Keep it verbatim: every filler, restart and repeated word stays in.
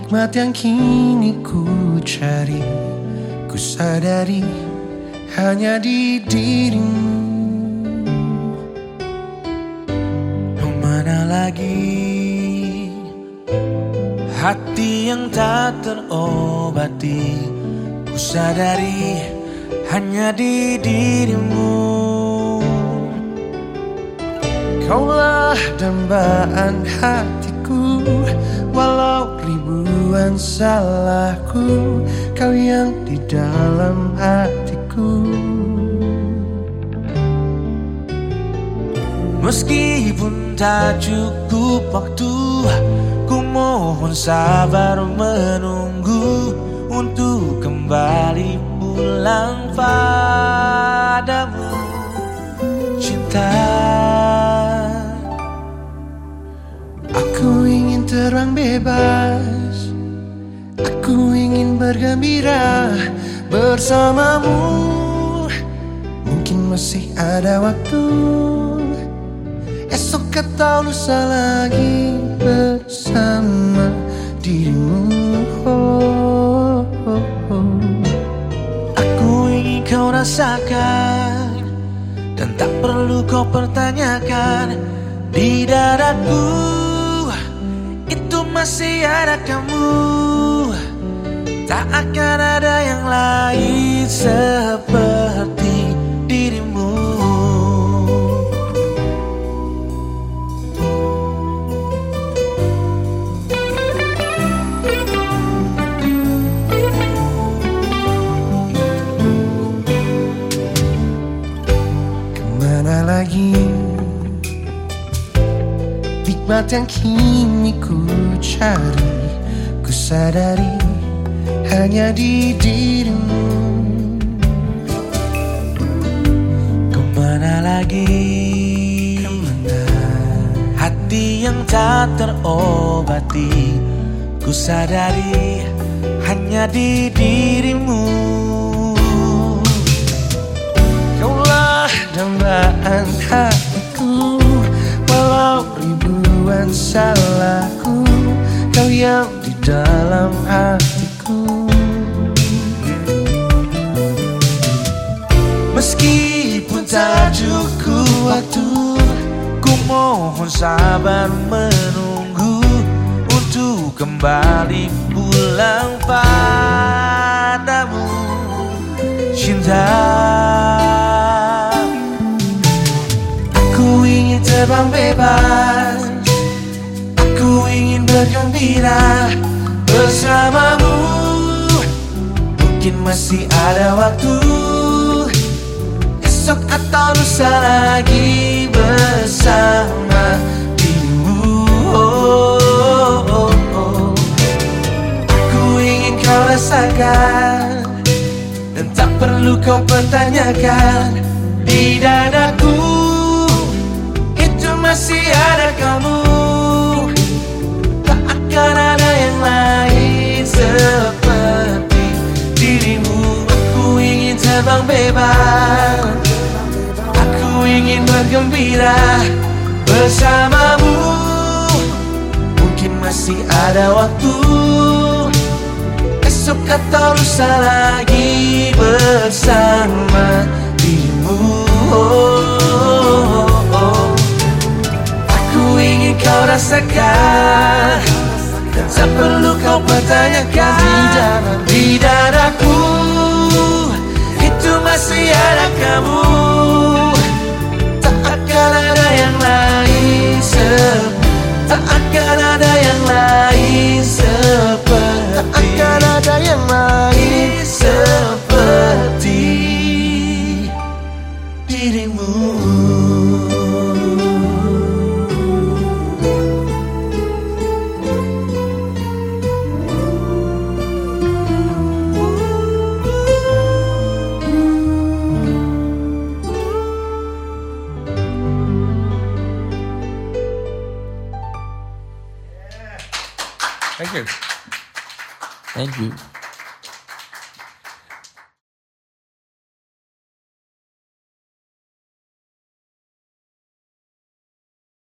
Hikmat yang kini ku cari, ku sadari hanya di dirimu. Kemana lagi hati yang tak terobati, ku sadari hanya di dirimu. Kaulah dambaan hatiku, walau ribuan salahku, kau yang di dalam hatiku. Meskipun tak cukup waktu, ku mohon sabar menunggu untuk kembali pulang padamu. Cinta, aku ingin terbang bebas, aku ingin bergembira bersamamu. Mungkin masih ada waktu, esok atau lusa lagi bersama dirimu. Oh, oh, oh. Aku ingin kau rasakan, dan tak perlu kau pertanyakan. Di dadaku itu masih ada kamu, tak akan ada yang lain seperti dirimu. Kemana lagi hikmat yang kini ku cari, ku sadari hanya di dirimu. Kemana lagi, kemana hati yang tak terobati, ku sadari hanya di dirimu. Kaulah dambaan hatiku, walau ribuan salahku, kau yang di dalam hatiku. Meskipun tak cukup waktu, ku mohon sabar menunggu untuk kembali pulang padamu. Cinta, aku ingin terbang bebas, aku ingin bergembira bersamamu. Mungkin masih ada waktu, esok atau lusa lagi bersama dirimu. Oh, oh, oh. Aku ingin kau rasakan, dan tak perlu kau pertanyakan. Di dadaku itu masih ada kamu, tak akan ada yang lain seperti dirimu. Aku ingin terbang bebas, aku ingin bergembira bersamamu. Mungkin masih ada waktu, esok atau lusa lagi bersama dirimu. Oh, oh, oh. Aku ingin kau rasakan, dan tak perlu kau pertanyakan. Di dadaku itu masih ada kamu, tak akan ada yang lain seperti, tak akan ada yang lain seperti, tak akan ada yang lain seperti dirimu. Thank you. Thank you.